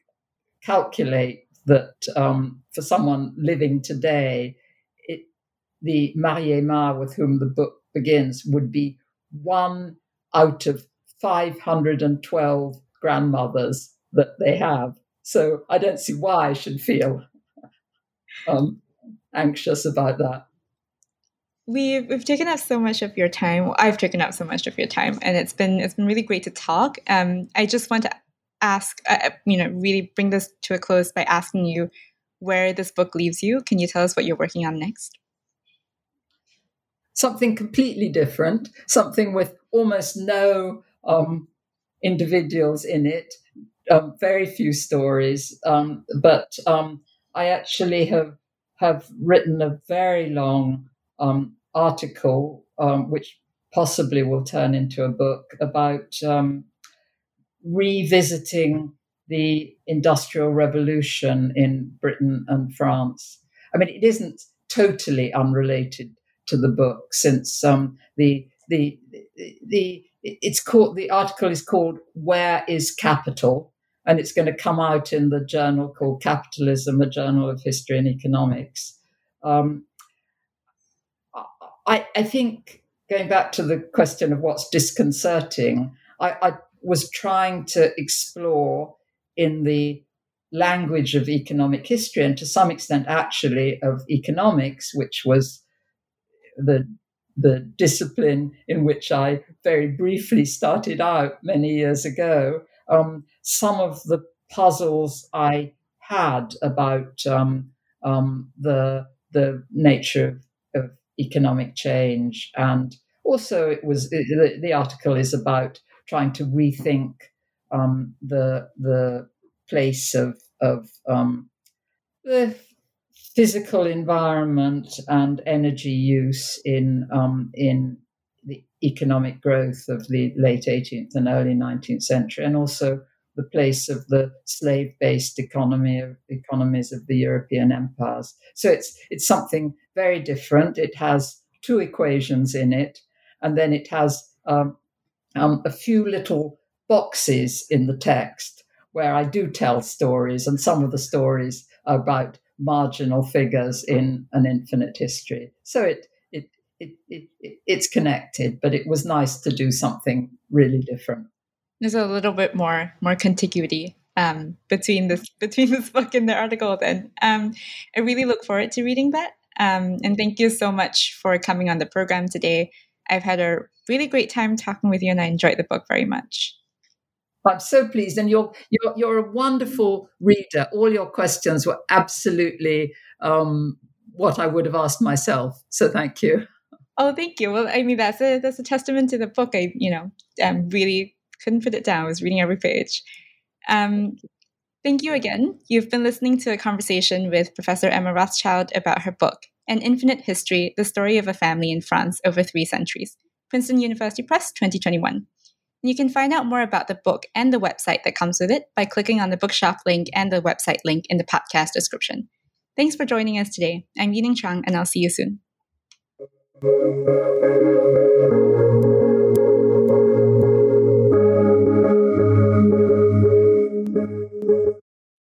calculate that um, for someone living today, it, the Mariema with whom the book begins would be one out of five hundred twelve grandmothers that they have. So I don't see why I should feel um, anxious about that. We've we've taken up so much of your time. Well, I've taken up so much of your time, and it's been it's been really great to talk. Um, I just want to ask, uh, you know, really bring this to a close by asking you where this book leaves you. Can you tell us what you're working on next? Something completely different, something with almost no um, individuals in it, um, very few stories. Um, but um, I actually have have written a very long um, article, um, which possibly will turn into a book, about um, revisiting the Industrial Revolution in Britain and France. I mean, it isn't totally unrelated to the book, since um, the the the it's called the article is called "Where is Capital?" and it's going to come out in the journal called Capitalism, a Journal of History and Economics. Um, I, I think, going back to the question of what's disconcerting, I, I was trying to explore in the language of economic history, and to some extent actually of economics, which was the the discipline in which I very briefly started out many years ago, um, some of the puzzles I had about um, um, the the nature of, of economic change, and also it was it, the, the article is about trying to rethink um, the the place of of um, the physical environment and energy use in um, in the economic growth of the late eighteenth and early nineteenth century, and also the place of the slave-based economy of economies of the European empires. So it's it's something very different. It has two equations in it, and then it has um, um, a few little boxes in the text where I do tell stories, and some of the stories are about marginal figures in An Infinite History. So it, it it it it's connected, but it was nice to do something really different. There's a little bit more more contiguity um, between this between this book and the article. Then um, I really look forward to reading that. Um, and thank you so much for coming on the program today. I've had a really great time talking with you, and I enjoyed the book very much. I'm so pleased, and you're you're you're a wonderful reader. All your questions were absolutely um, what I would have asked myself. So thank you. Oh, thank you. Well, I mean that's a that's a testament to the book. I you know um, really couldn't put it down. I was reading every page. Um, thank you again. You've been listening to a conversation with Professor Emma Rothschild about her book, An Infinite History: The Story of a Family in France Over Three Centuries. Princeton University Press, twenty twenty-one. You can find out more about the book and the website that comes with it by clicking on the bookshop link and the website link in the podcast description. Thanks for joining us today. I'm Yining Chang, and I'll see you soon.